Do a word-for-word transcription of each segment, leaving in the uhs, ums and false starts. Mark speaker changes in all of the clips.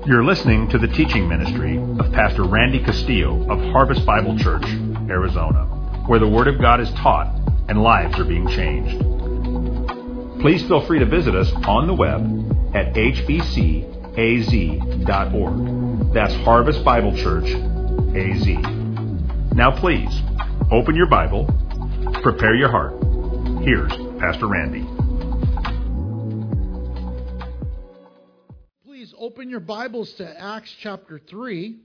Speaker 1: You're listening to the teaching ministry of Pastor Randy Castillo of Harvest Bible Church, Arizona, where the Word of God is taught and lives are being changed. Please feel free to visit us on the web at h b c a z dot org. That's Harvest Bible Church, A Z. Now please, open your Bible, prepare your heart. Here's Pastor Randy.
Speaker 2: Please open your Bibles to Acts chapter three.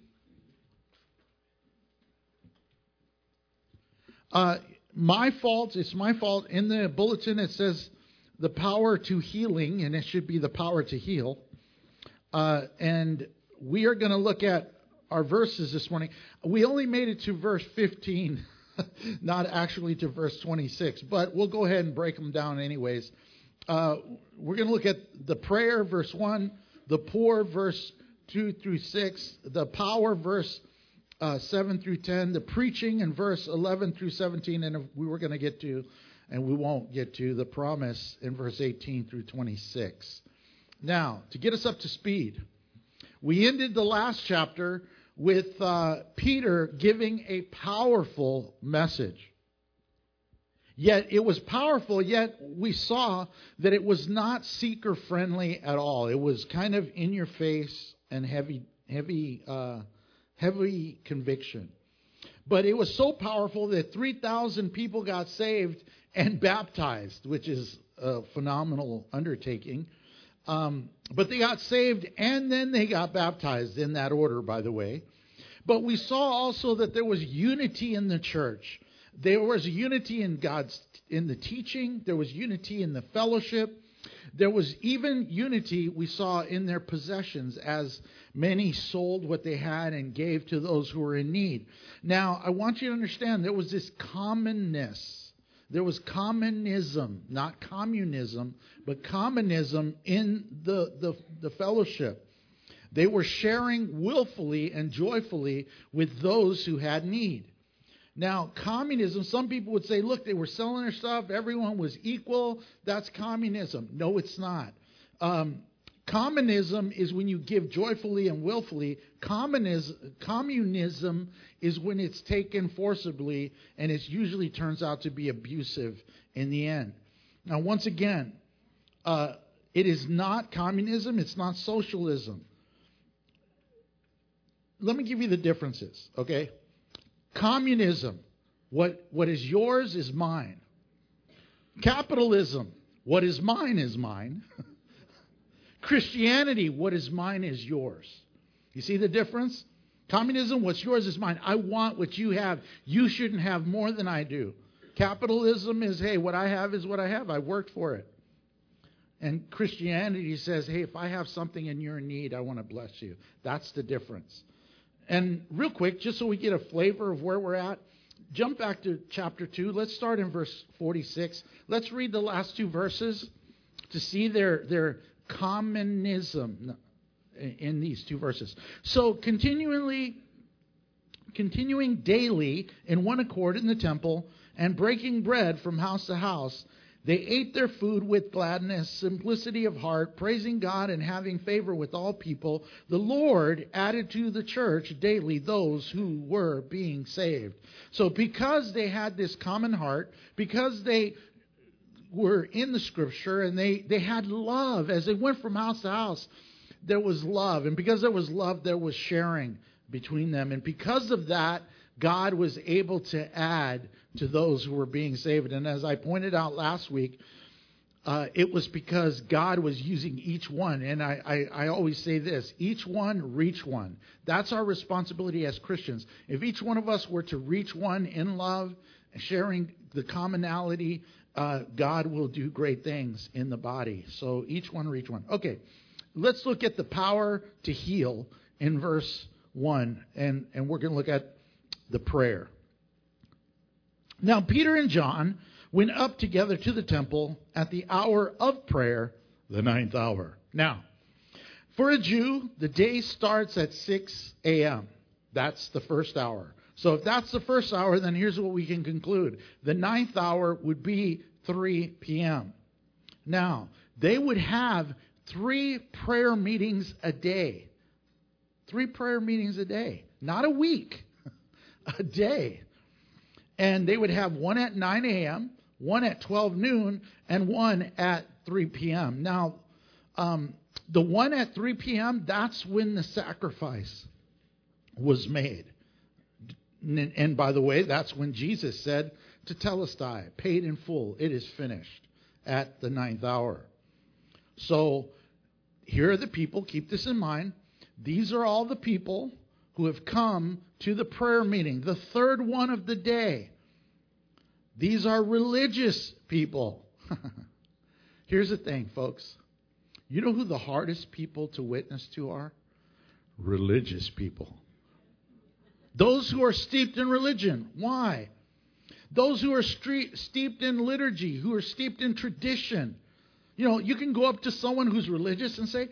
Speaker 2: Uh, my fault, it's my fault. In the bulletin it says the power to healing, and it should be the power to heal. Uh, and we are going to look at our verses this morning. We only made it to verse fifteen, not actually to verse twenty-six, but we'll go ahead and break them down anyways. Uh, we're going to look at the prayer, verse one, the poor, verse two through six, the power, verse uh, seven through ten, the preaching in verse eleven through seventeen, and we were going to get to, and we won't get to, the promise in verse eighteen through twenty-six. Now, to get us up to speed, we ended the last chapter with uh, Peter giving a powerful message. Yet it was powerful, yet we saw that it was not seeker-friendly at all. It was kind of in your face and heavy, heavy, uh, heavy conviction. But it was so powerful that three thousand people got saved and baptized, which is a phenomenal undertaking. Um, but they got saved and then they got baptized, in that order, by the way. But we saw also that there was unity in the church. There was unity in God's, in the teaching. There was unity in the fellowship. There was even unity we saw in their possessions, as many sold what they had and gave to those who were in need. Now, I want you to understand there was this commonness. There was commonism, not communism, but commonism in the, the, the fellowship. They were sharing willfully and joyfully with those who had need. Now, communism, some people would say, look, they were selling their stuff, everyone was equal, that's communism. No, it's not. Um, communism is when you give joyfully and willfully. Communism, communism is when it's taken forcibly, and it usually turns out to be abusive in the end. Now, once again, uh, it is not communism, it's not socialism. Let me give you the differences, okay? Communism, what, what is yours is mine. Capitalism, what is mine is mine. Christianity, what is mine is yours. You see the difference? Communism, what's yours is mine. I want what you have. You shouldn't have more than I do. Capitalism is, hey, what I have is what I have. I worked for it. And Christianity says, hey, if I have something and you're in need, I want to bless you. That's the difference. And real quick, just so we get a flavor of where we're at, jump back to chapter two. Let's start in verse forty-six. Let's read the last two verses to see their, their commonism in these two verses. So continually, continuing daily in one accord in the temple and breaking bread from house to house, they ate their food with gladness, simplicity of heart, praising God and having favor with all people. The Lord added to the church daily those who were being saved. So because they had this common heart, because they were in the Scripture and they, they had love as they went from house to house, there was love. And because there was love, there was sharing between them. And because of that, God was able to add to those who were being saved. And as I pointed out last week, uh, it was because God was using each one. And I, I, I always say this, each one, reach one. That's our responsibility as Christians. If each one of us were to reach one in love, sharing the commonality, uh, God will do great things in the body. So each one, reach one. Okay, let's look at the power to heal in verse one. And, and we're going to look at the prayer. Now, Peter and John went up together to the temple at the hour of prayer, the ninth hour. Now, for a Jew, the day starts at six a.m. That's the first hour. So if that's the first hour, then here's what we can conclude. The ninth hour would be three p.m. Now, they would have three prayer meetings a day. Three prayer meetings a day. Not a week. A day. And they would have one at nine a.m., one at twelve noon, and one at three p.m. Now, um, the one at three p.m., that's when the sacrifice was made. And, and by the way, that's when Jesus said to Telestai, paid in full, it is finished at the ninth hour. So here are the people, keep this in mind. These are all the people who have come to the prayer meeting, the third one of the day. These are religious people. Here's the thing, folks. You know who the hardest people to witness to are? Religious people. Those who are steeped in religion. Why? Those who are stre- steeped in liturgy, who are steeped in tradition. You know, you can go up to someone who's religious and say,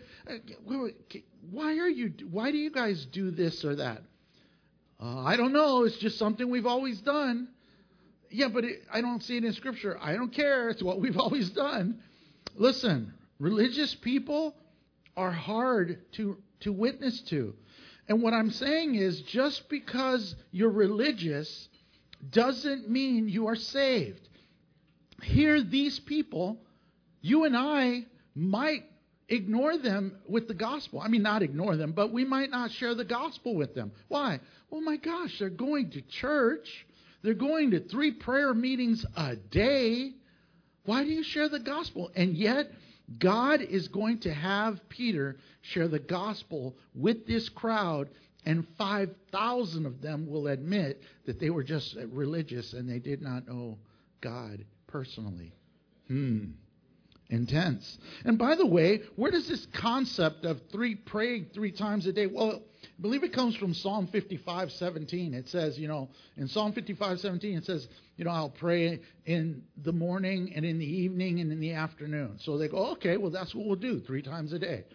Speaker 2: why are you, why do you guys do this or that? Uh, I don't know. It's just something we've always done. Yeah, but it, I don't see it in Scripture. I don't care. It's what we've always done. Listen, religious people are hard to, to witness to. And what I'm saying is, just because you're religious doesn't mean you are saved. Here, these people, you and I might ignore them with the gospel. I mean, not ignore them, but we might not share the gospel with them. Why? Oh my gosh, they're going to church. They're going to three prayer meetings a day. Why do you share the gospel? And yet, God is going to have Peter share the gospel with this crowd, and five thousand of them will admit that they were just religious and they did not know God personally. Hmm. Intense. And by the way, where does this concept of three praying three times a day? Well, I believe it comes from Psalm fifty-five seventeen. It says, you know, in Psalm fifty-five seventeen, it says, you know, I'll pray in the morning and in the evening and in the afternoon. So they go, okay, well, that's what we'll do, three times a day.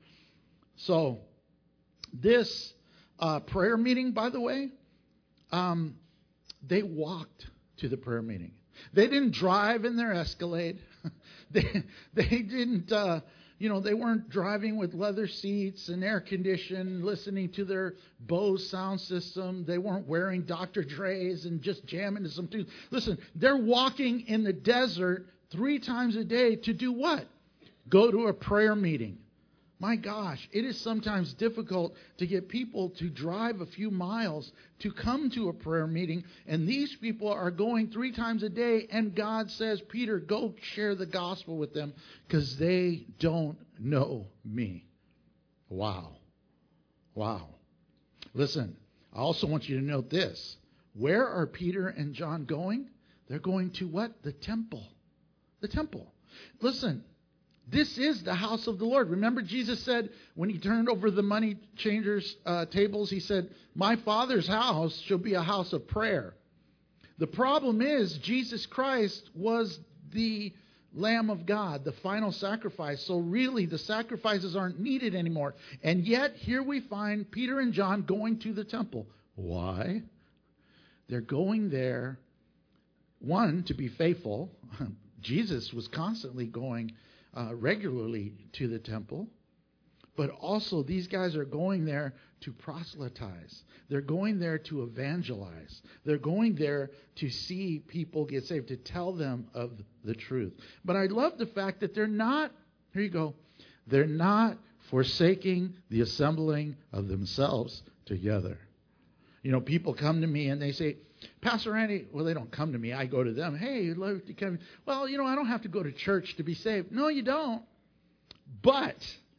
Speaker 2: So this uh, prayer meeting, by the way, um, they walked to the prayer meeting. They didn't drive in their Escalade. they they didn't, uh, you know, they weren't driving with leather seats and air conditioning, listening to their Bose sound system. They weren't wearing Doctor Dre's and just jamming to some tunes. Listen, they're walking in the desert three times a day to do what? Go to a prayer meeting. My gosh, it is sometimes difficult to get people to drive a few miles to come to a prayer meeting. And these people are going three times a day. And God says, Peter, go share the gospel with them because they don't know me. Wow. Wow. Listen, I also want you to note this. Where are Peter and John going? They're going to what? The temple. The temple. Listen. This is the house of the Lord. Remember, Jesus said when he turned over the money changers' uh, tables, he said, my Father's house shall be a house of prayer. The problem is Jesus Christ was the Lamb of God, the final sacrifice. So really, the sacrifices aren't needed anymore. And yet, here we find Peter and John going to the temple. Why? They're going there, one, to be faithful. Jesus was constantly going Uh, regularly to the temple, but also these guys are going there to proselytize. They're going there to evangelize. They're going there to see people get saved, to tell them of the truth. But I love the fact that they're not, here you go, they're not forsaking the assembling of themselves together. You know, people come to me and they say, Pastor Randy, well, they don't come to me. I go to them. Hey, you'd love to come. Well, you know, I don't have to go to church to be saved. No, you don't. But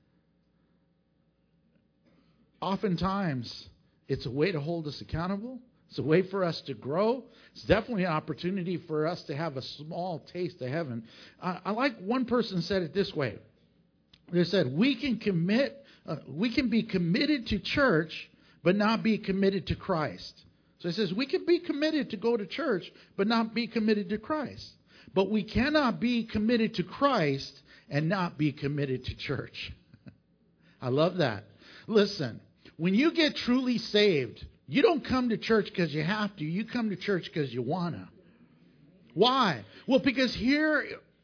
Speaker 2: oftentimes, it's a way to hold us accountable. It's a way for us to grow. It's definitely an opportunity for us to have a small taste of heaven. Uh, I like one person said it this way. They said, we can commit, uh, we can be committed to church, but not be committed to Christ. So he says, we can be committed to go to church, but not be committed to Christ. But we cannot be committed to Christ and not be committed to church. I love that. Listen, when you get truly saved, you don't come to church because you have to. You come to church because you want to. Why? Well, because here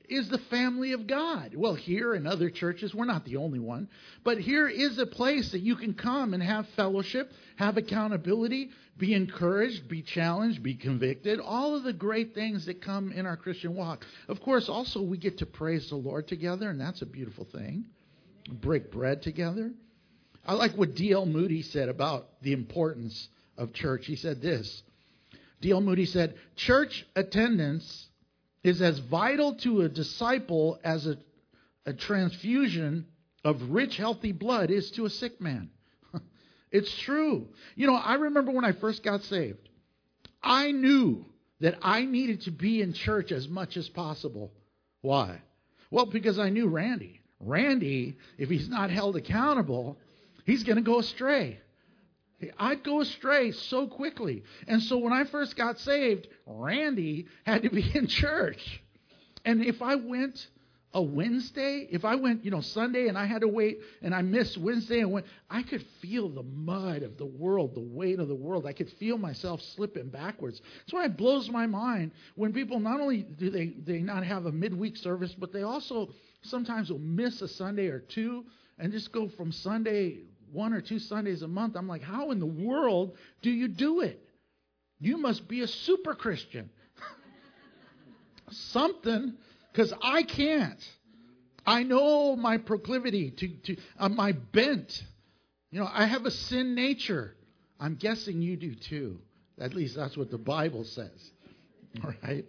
Speaker 2: is the family of God. Well, here in other churches, we're not the only one, but here is a place that you can come and have fellowship, have accountability, be encouraged, be challenged, be convicted, all of the great things that come in our Christian walk. Of course, also we get to praise the Lord together, and that's a beautiful thing. Break bread together. I like what D L Moody said about the importance of church. He said this. D L Moody said, church attendance is as vital to a disciple as a, a transfusion of rich, healthy blood is to a sick man. It's true. You know, I remember when I first got saved, I knew that I needed to be in church as much as possible. Why? Well, because I knew Randy. Randy, if he's not held accountable, he's going to go astray. I'd go astray so quickly. And so when I first got saved, Randy had to be in church. And if I went a Wednesday, if I went, you know, Sunday and I had to wait and I missed Wednesday and went, I could feel the mud of the world, the weight of the world. I could feel myself slipping backwards. That's why it blows my mind when people not only do they, they not have a midweek service, but they also sometimes will miss a Sunday or two and just go from Sunday one or two Sundays a month. I'm like, how in the world do you do it? You must be a super Christian. Something, because I can't. I know my proclivity to, to uh, my bent. You know, I have a sin nature. I'm guessing you do too. At least that's what the Bible says. All right.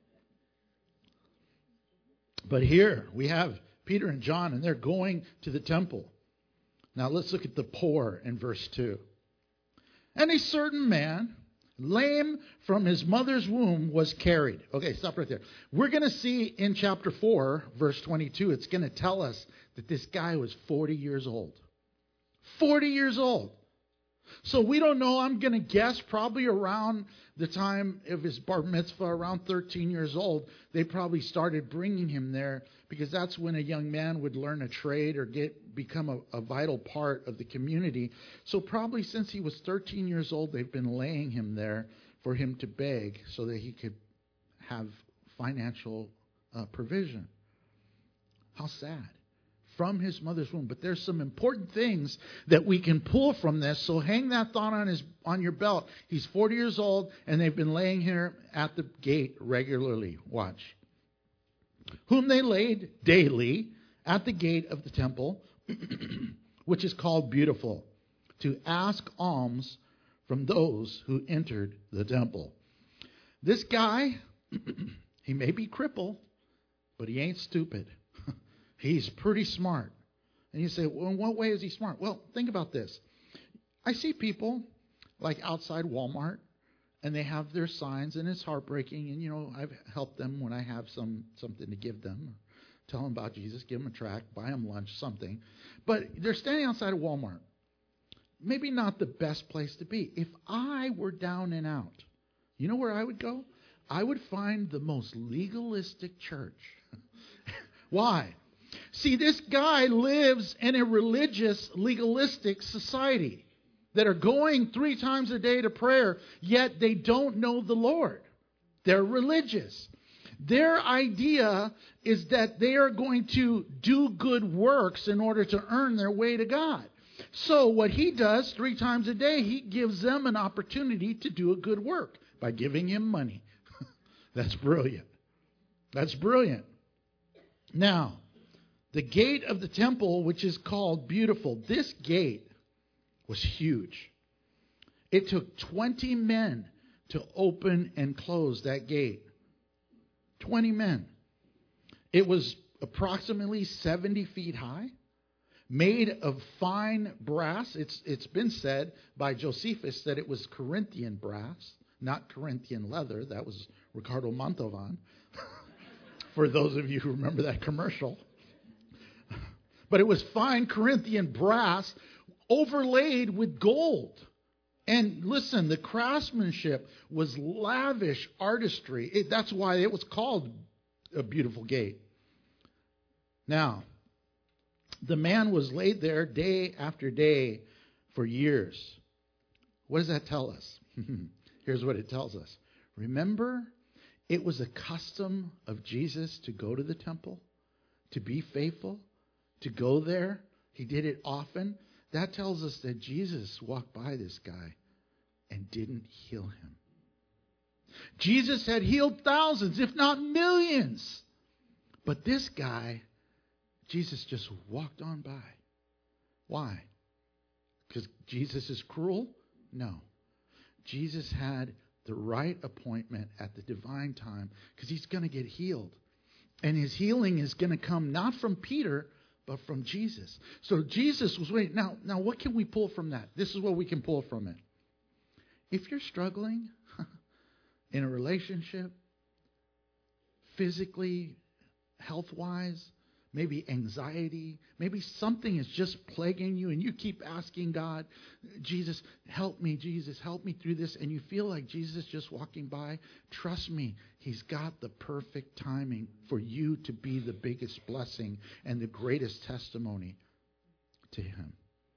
Speaker 2: But here we have Peter and John, and they're going to the temple. Now let's look at the poor in verse two. And a certain man, lame from his mother's womb, was carried. Okay, stop right there. We're going to see in chapter four, verse twenty-two, it's going to tell us that this guy was forty years old. forty years old. So we don't know. I'm going to guess probably around the time of his bar mitzvah, around thirteen years old, they probably started bringing him there because that's when a young man would learn a trade or get become a, a vital part of the community. So probably since he was thirteen years old, they've been laying him there for him to beg so that he could have financial uh, provision. How sad. From his mother's womb. But there's some important things that we can pull from this. So hang that thought on his on your belt. He's forty years old, and they've been laying here at the gate regularly. Watch. Whom they laid daily at the gate of the temple, which is called Beautiful, to ask alms from those who entered the temple. This guy, he may be crippled, but he ain't stupid. He's pretty smart. And you say, well, in what way is he smart? Well, think about this. I see people like outside Walmart, and they have their signs, and it's heartbreaking. And, you know, I've helped them when I have some something to give them. Tell them about Jesus, give them a tract, buy them lunch, something. But they're standing outside of Walmart. Maybe not the best place to be. If I were down and out, you know where I would go? I would find the most legalistic church. Why? See, this guy lives in a religious, legalistic society that are going three times a day to prayer, yet they don't know the Lord. They're religious. Their idea is that they are going to do good works in order to earn their way to God. So what he does three times a day, he gives them an opportunity to do a good work by giving him money. That's brilliant. That's brilliant. Now, the gate of the temple, which is called Beautiful, this gate was huge. It took twenty men to open and close that gate. twenty men. It was approximately seventy feet high, made of fine brass. It's It's been said by Josephus that it was Corinthian brass, not Corinthian leather. That was Ricardo Montalban, for those of you who remember that commercial. But it was fine Corinthian brass overlaid with gold. And listen, the craftsmanship was lavish artistry. It, that's why it was called a beautiful gate. Now, the man was laid there day after day for years. What does that tell us? Here's what it tells us. Remember, it was a custom of Jesus to go to the temple, to be faithful, to go there. He did it often. That tells us that Jesus walked by this guy and didn't heal him. Jesus had healed thousands, if not millions. But this guy, Jesus just walked on by. Why? Because Jesus is cruel? No. Jesus had the right appointment at the divine time because he's going to get healed. And his healing is going to come not from Peter, but from Jesus. So Jesus was waiting. Now, now, what can we pull from that? This is what we can pull from it. If you're struggling in a relationship, physically, health-wise, maybe anxiety, maybe something is just plaguing you and you keep asking God, Jesus, help me, Jesus, help me through this, and you feel like Jesus is just walking by, trust me, he's got the perfect timing for you to be the biggest blessing and the greatest testimony to him.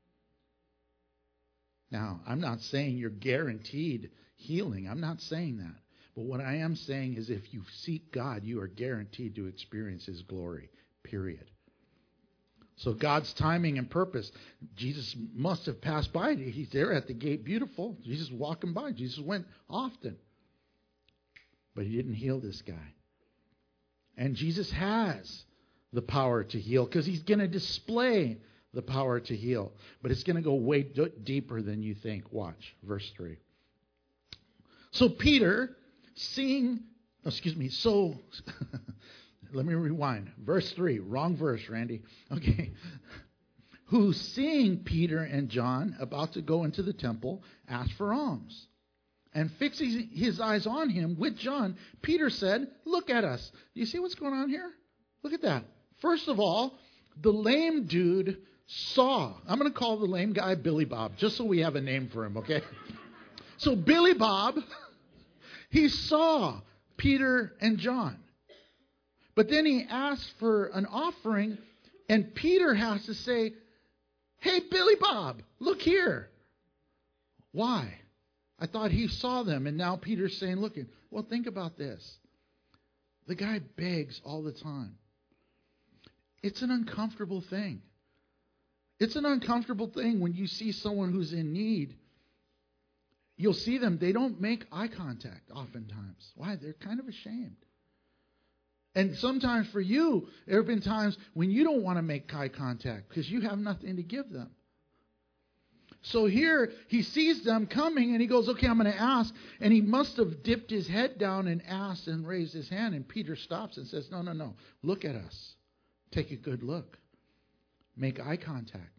Speaker 2: Now, I'm not saying you're guaranteed healing. I'm not saying that. But what I am saying is if you seek God, you are guaranteed to experience his glory. Period. So God's timing and purpose. Jesus must have passed by. He's there at the gate, beautiful. Jesus walking by. Jesus went often. But he didn't heal this guy. And Jesus has the power to heal because he's going to display the power to heal. But it's going to go way d- deeper than you think. Watch, verse three. So Peter, seeing, excuse me, so... Let me rewind. Verse three. Wrong verse, Randy. Okay. Who, seeing Peter and John about to go into the temple, asked for alms. And fixing his eyes on him with John, Peter said, look at us. Do you see what's going on here? Look at that. First of all, the lame dude saw. I'm going to call the lame guy Billy Bob, just so we have a name for him, okay? So Billy Bob, he saw Peter and John. But then he asked for an offering, and Peter has to say, hey, Billy Bob, look here. Why? I thought he saw them, and now Peter's saying, look, well, think about this. The guy begs all the time. It's an uncomfortable thing. It's an uncomfortable thing when you see someone who's in need. You'll see them, they don't make eye contact oftentimes. Why? They're kind of ashamed. And sometimes for you, there have been times when you don't want to make eye contact because you have nothing to give them. So here, he sees them coming and he goes, okay, I'm going to ask. And he must have dipped his head down and asked and raised his hand. And Peter stops and says, no, no, no. Look at us. Take a good look. Make eye contact.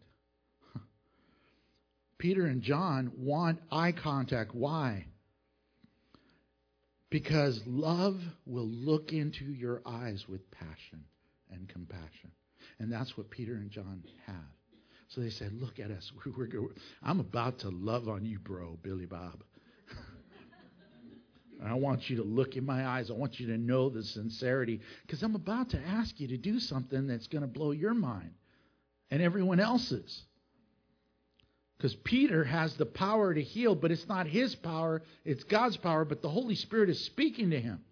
Speaker 2: Peter and John want eye contact. Why? Because love will look into your eyes with passion and compassion. And that's what Peter and John have. So they said, look at us. We're, we're, I'm about to love on you, bro, Billy Bob. I want you to look in my eyes. I want you to know the sincerity. Because I'm about to ask you to do something that's going to blow your mind and everyone else's. Because Peter has the power to heal, but it's not his power, it's God's power, but the Holy Spirit is speaking to him.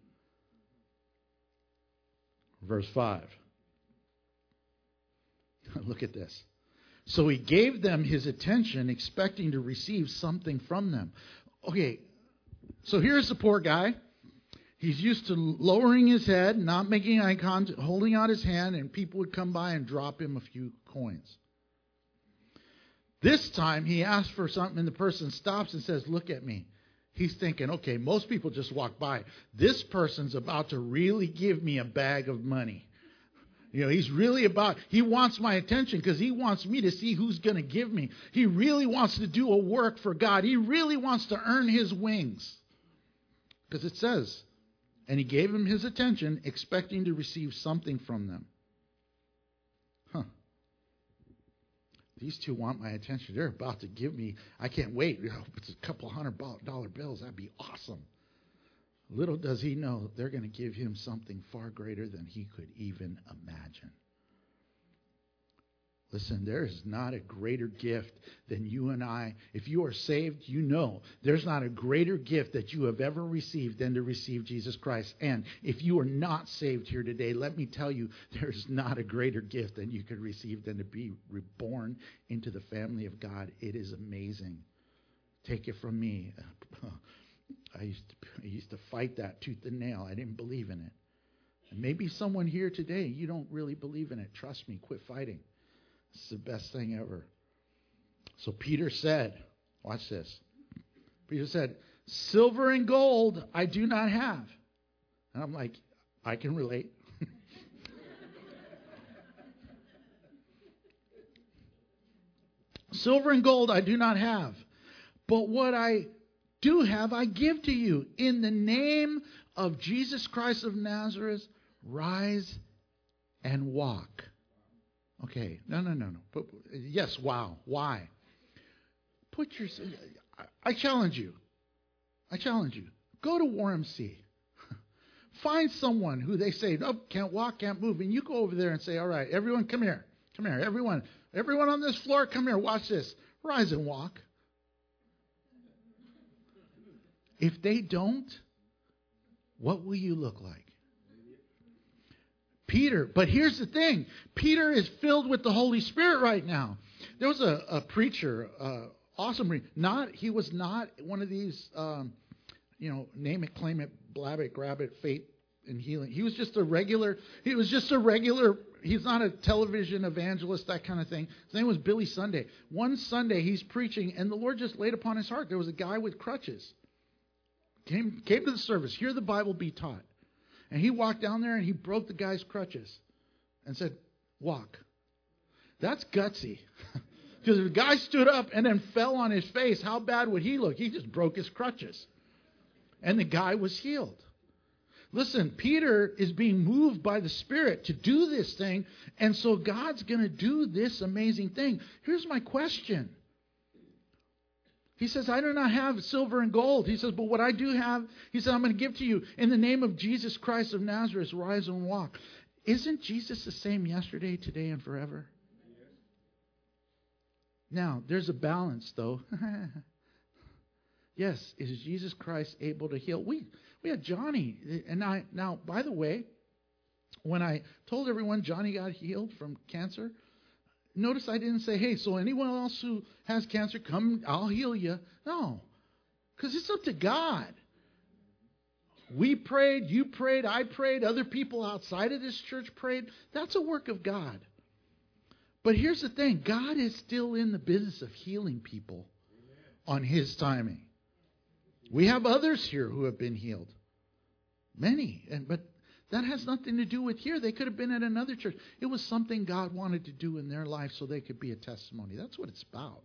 Speaker 2: Verse five. Look at this. So he gave them his attention, expecting to receive something from them. Okay, so here's the poor guy. He's used to lowering his head, not making eye contact, holding out his hand, and people would come by and drop him a few coins. This time he asks for something and the person stops and says, look at me. He's thinking, okay, most people just walk by. This person's about to really give me a bag of money. You know, he's really about, he wants my attention because he wants me to see who's going to give me. He really wants to do a work for God. He really wants to earn his wings. Because it says, and he gave him his attention, expecting to receive something from them. Huh. These two want my attention. They're about to give me, I can't wait. You know, it's a couple hundred dollar bills. That'd be awesome. Little does he know they're going to give him something far greater than he could even imagine. Listen, there is not a greater gift than you and I. If you are saved, you know there's not a greater gift that you have ever received than to receive Jesus Christ. And if you are not saved here today, let me tell you, there's not a greater gift than you could receive than to be reborn into the family of God. It is amazing. Take it from me. I used to, I used to fight that tooth and nail. I didn't believe in it. And maybe someone here today, you don't really believe in it. Trust me, quit fighting. It's the best thing ever. So Peter said, watch this. Peter said, silver and gold I do not have. And I'm like, I can relate. Silver and gold I do not have. But what I do have, I give to you. In the name of Jesus Christ of Nazareth, rise and walk. Okay, no, no, no, no. But, yes, wow. Why? Put your. I challenge you. I challenge you. Go to War M C. Find someone who they say, no, can't walk, can't move. And you go over there and say, all right, everyone, come here. Come here. Everyone, everyone on this floor, come here. Watch this. Rise and walk. If they don't, what will you look like? Peter, but here's the thing. Peter is filled with the Holy Spirit right now. There was a, a preacher, uh, awesome. Re- not he was not one of these, um, you know, name it, claim it, blab it, grab it, fate and healing. He was just a regular. He was just a regular. He's not a television evangelist, that kind of thing. His name was Billy Sunday. One Sunday he's preaching, and the Lord just laid upon his heart. There was a guy with crutches. Came came to the service. Hear the Bible be taught. And he walked down there and he broke the guy's crutches and said, walk. That's gutsy. Because if the guy stood up and then fell on his face, how bad would he look? He just broke his crutches. And the guy was healed. Listen, Peter is being moved by the Spirit to do this thing. And so God's going to do this amazing thing. Here's my question. He says, I do not have silver and gold. He says, but what I do have, he said, I'm going to give to you in the name of Jesus Christ of Nazareth, rise and walk. Isn't Jesus the same yesterday, today, and forever? Yes. Now, there's a balance, though. Yes, is Jesus Christ able to heal? We we had Johnny, and I now, by the way, when I told everyone Johnny got healed from cancer, notice I didn't say, hey, so anyone else who has cancer, come, I'll heal you. No, because it's up to God. We prayed, you prayed, I prayed, other people outside of this church prayed. That's a work of God. But here's the thing. God is still in the business of healing people on His timing. We have others here who have been healed. Many. And but that has nothing to do with here. They could have been at another church. It was something God wanted to do in their life so they could be a testimony. That's what it's about.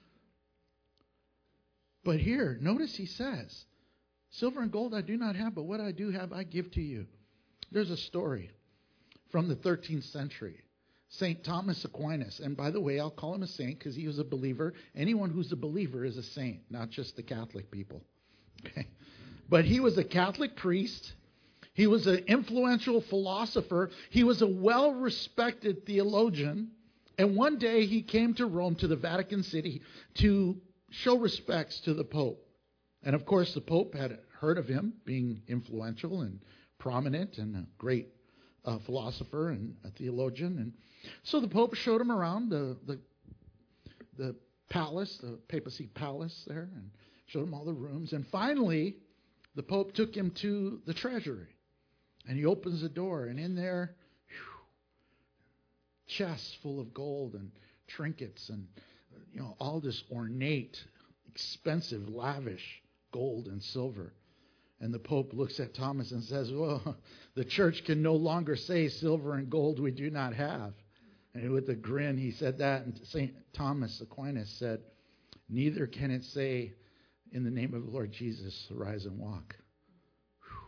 Speaker 2: But here, notice He says, silver and gold I do not have, but what I do have I give to you. There's a story from the thirteenth century. Saint Thomas Aquinas. And by the way, I'll call him a saint because he was a believer. Anyone who's a believer is a saint, not just the Catholic people. Okay. But he was a Catholic priest. He was an influential philosopher. He was a well-respected theologian. And one day he came to Rome, to the Vatican City, to show respects to the Pope. And of course, the Pope had heard of him being influential and prominent and a great uh, philosopher and a theologian. And so the Pope showed him around the, the, the palace, the papacy palace there, and showed him all the rooms. And finally, the Pope took him to the treasury. And he opens the door, and in there, whew, chests full of gold and trinkets and, you know, all this ornate, expensive, lavish gold and silver. And the Pope looks at Thomas and says, well, the church can no longer say silver and gold we do not have. And with a grin, he said that. And Saint Thomas Aquinas said, neither can it say, in the name of the Lord Jesus, arise and walk. Whew.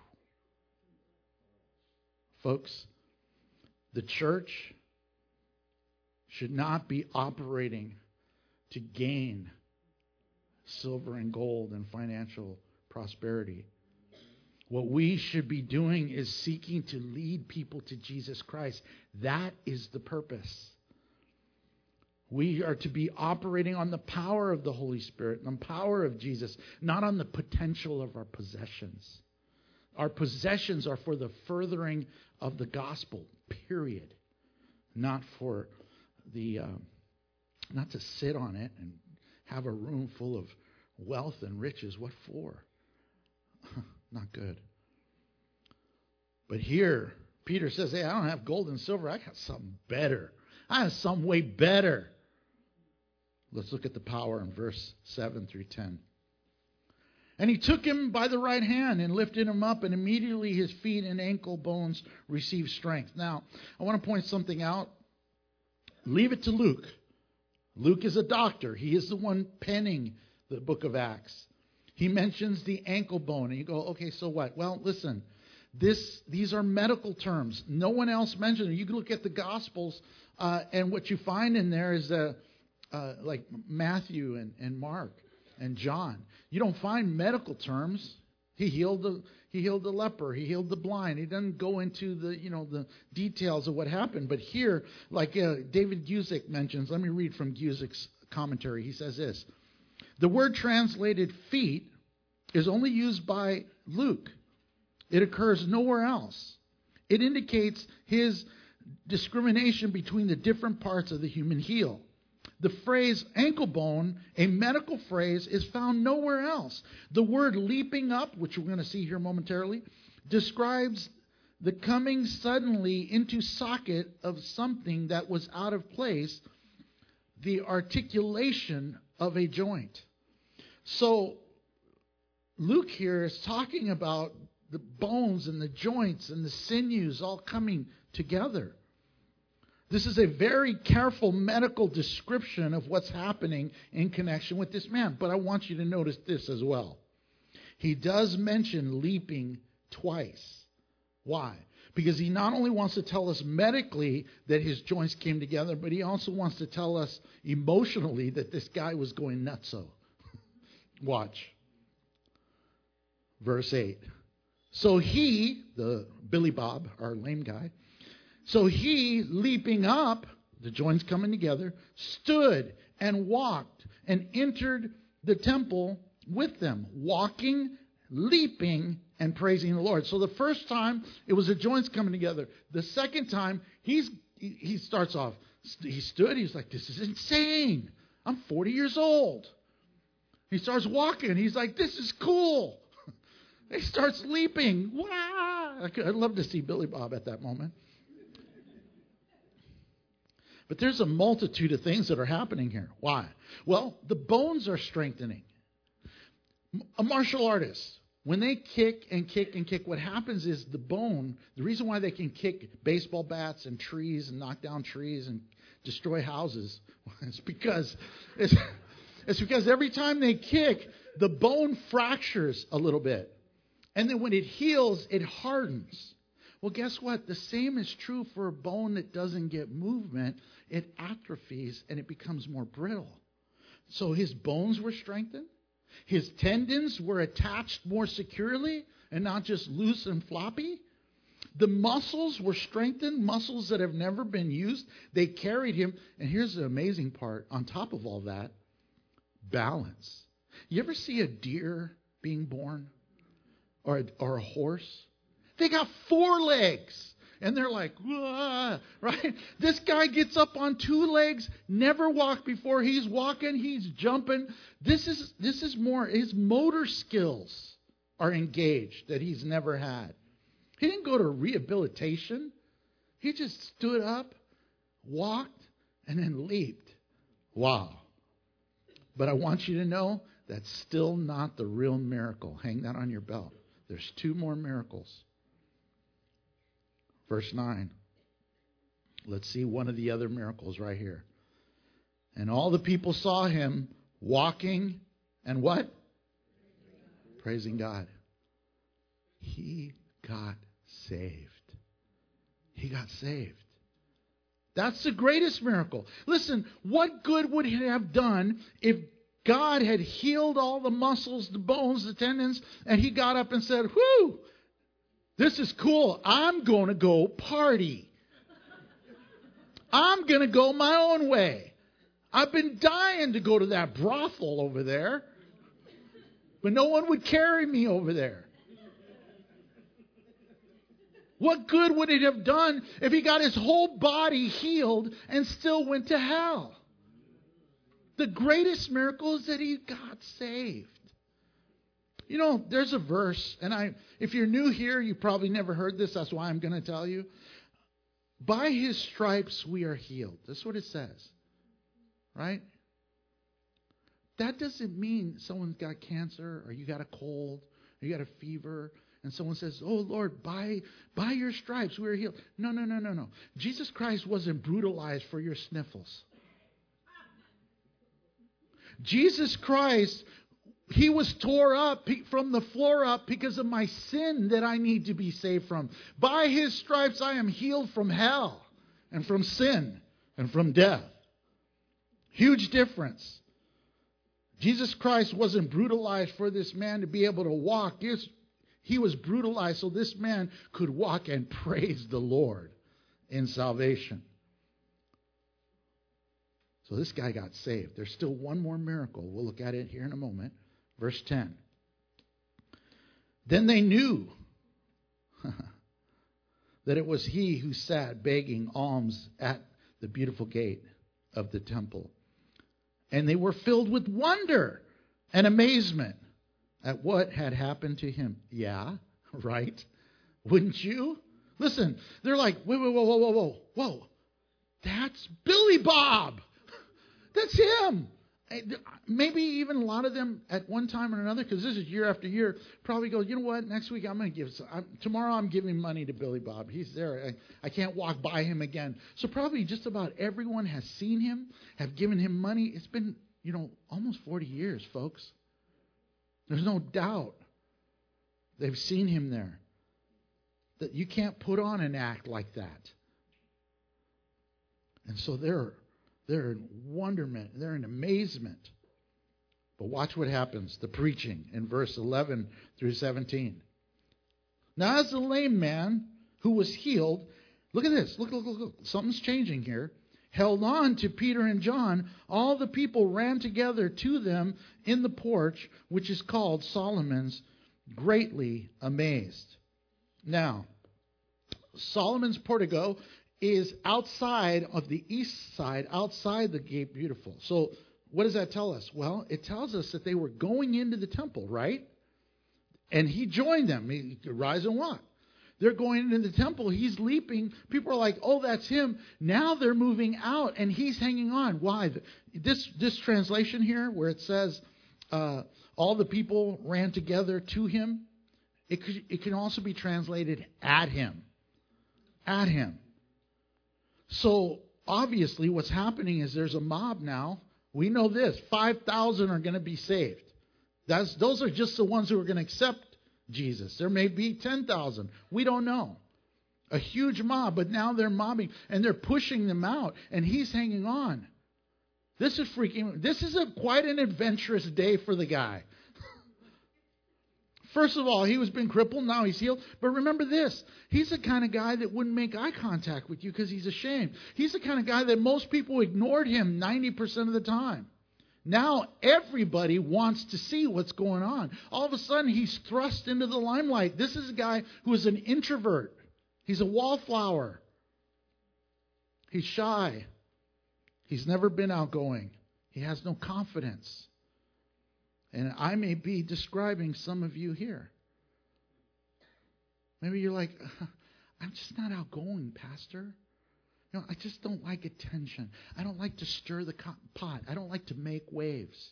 Speaker 2: Folks, the church should not be operating to gain silver and gold and financial prosperity. What we should be doing is seeking to lead people to Jesus Christ. That is the purpose. We are to be operating on the power of the Holy Spirit and the power of Jesus, not on the potential of our possessions. Our possessions are for the furthering of the gospel, period. Not for the, uh, not to sit on it and have a room full of wealth and riches. What for? Not good. But here, Peter says, hey, I don't have gold and silver. I got something better. I have something way better. Let's look at the power in verse seven through ten. And he took him by the right hand and lifted him up, and immediately his feet and ankle bones received strength. Now, I want to point something out. Leave it to Luke. Luke is a doctor. He is the one penning the book of Acts. He mentions the ankle bone, and you go, okay, so what? Well, listen, this these are medical terms. No one else mentioned it. You can look at the Gospels, uh, and what you find in there is uh, uh, like Matthew and, and Mark and John. You don't find medical terms. He healed the he healed the leper. He healed the blind. He doesn't go into the you know the details of what happened. But here, like uh, David Guzik mentions, let me read from Guzik's commentary. He says this: the word translated feet is only used by Luke. It occurs nowhere else. It indicates his discrimination between the different parts of the human heel. The phrase ankle bone, a medical phrase, is found nowhere else. The word leaping up, which we're going to see here momentarily, describes the coming suddenly into socket of something that was out of place, the articulation of a joint. So Luke here is talking about the bones and the joints and the sinews all coming together. This is a very careful medical description of what's happening in connection with this man. But I want you to notice this as well. He does mention leaping twice. Why? Because he not only wants to tell us medically that his joints came together, but he also wants to tell us emotionally that this guy was going nutso. Watch. Verse eight. So he, the Billy Bob, our lame guy, so he, leaping up, the joints coming together, stood and walked and entered the temple with them, walking, leaping, and praising the Lord. So the first time, it was the joints coming together. The second time, he's he starts off. He stood. He's like, this is insane. I'm forty years old. He starts walking. He's like, this is cool. He starts leaping. Wow! I'd love to see Billy Bob at that moment. But there's a multitude of things that are happening here. Why? Well, the bones are strengthening. A martial artist, when they kick and kick and kick, what happens is the bone, the reason why they can kick baseball bats and trees and knock down trees and destroy houses, it's because it's, it's because every time they kick, the bone fractures a little bit. And then when it heals, it hardens. Well, guess what? The same is true for a bone that doesn't get movement. It atrophies and it becomes more brittle. So his bones were strengthened. His tendons were attached more securely and not just loose and floppy. The muscles were strengthened, muscles that have never been used. They carried him. And here's the amazing part. On top of all that, balance. You ever see a deer being born? Or a, or a horse? They got four legs. And they're like, whoa, right? This guy gets up on two legs, never walked before. He's walking, he's jumping. This is this is more, his motor skills are engaged that he's never had. He didn't go to rehabilitation. He just stood up, walked, and then leaped. Wow. But I want you to know that's still not the real miracle. Hang that on your belt. There's two more miracles. Verse nine. Let's see one of the other miracles right here. And all the people saw him walking and what? Praising God. He got saved. He got saved. That's the greatest miracle. Listen, what good would it have done if God had healed all the muscles, the bones, the tendons, and he got up and said, whew, this is cool. I'm going to go party. I'm going to go my own way. I've been dying to go to that brothel over there, but no one would carry me over there. What good would it have done if he got his whole body healed and still went to hell? The greatest miracle is that he got saved. You know, there's a verse, and I, if you're new here, you probably never heard this. That's why I'm going to tell you. By his stripes we are healed. That's what it says. Right? That doesn't mean someone's got cancer or you got a cold or you got a fever and someone says, oh Lord, by, by your stripes we are healed. No, no, no, no, no. Jesus Christ wasn't brutalized for your sniffles. Jesus Christ, he was tore up from the floor up because of my sin that I need to be saved from. By his stripes I am healed from hell and from sin and from death. Huge difference. Jesus Christ wasn't brutalized for this man to be able to walk. He was brutalized so this man could walk and praise the Lord in salvation. So this guy got saved. There's still one more miracle. We'll look at it here in a moment. Verse ten. Then they knew that it was he who sat begging alms at the beautiful gate of the temple. And they were filled with wonder and amazement at what had happened to him. Yeah, right? Wouldn't you? Listen, they're like, whoa, whoa, whoa, whoa, whoa, whoa, whoa. That's Billy Bob. That's him. Maybe even a lot of them at one time or another, because this is year after year, probably go, you know what, next week I'm going to give, some, I'm, tomorrow I'm giving money to Billy Bob. He's there. I, I can't walk by him again. So probably just about everyone has seen him, have given him money. It's been, you know, almost forty years, folks. There's no doubt they've seen him there. That you can't put on an act like that. And so they're They're in wonderment. They're in amazement. But watch what happens. The preaching in verse eleven through seventeen. Now as the lame man who was healed, look at this. Look, look, look, look. Something's changing here. Held on to Peter and John, all the people ran together to them in the porch, which is called Solomon's, greatly amazed. Now, Solomon's portico is outside of the east side, outside the gate beautiful. So what does that tell us? Well, it tells us that they were going into the temple, right? And he joined them. He could rise and walk. They're going into the temple. He's leaping. People are like, oh, that's him. Now they're moving out, and he's hanging on. Why? This, this translation here where it says uh, all the people ran together to him, it, could, it can also be translated at him. At him. So, obviously, what's happening is there's a mob now. We know this. five thousand are going to be saved. That's, those are just the ones who are going to accept Jesus. There may be ten thousand. We don't know. A huge mob, but now they're mobbing, and they're pushing them out, and he's hanging on. This is freaking, this is a, quite an adventurous day for the guy. First of all, he was been crippled, now he's healed. But remember this, he's the kind of guy that wouldn't make eye contact with you because he's ashamed. He's the kind of guy that most people ignored him ninety percent of the time. Now everybody wants to see what's going on. All of a sudden, he's thrust into the limelight. This is a guy who is an introvert. He's a wallflower. He's shy. He's never been outgoing. He has no confidence. And I may be describing some of you here. Maybe you're like, I'm just not outgoing, Pastor. You know, I just don't like attention. I don't like to stir the pot. I don't like to make waves.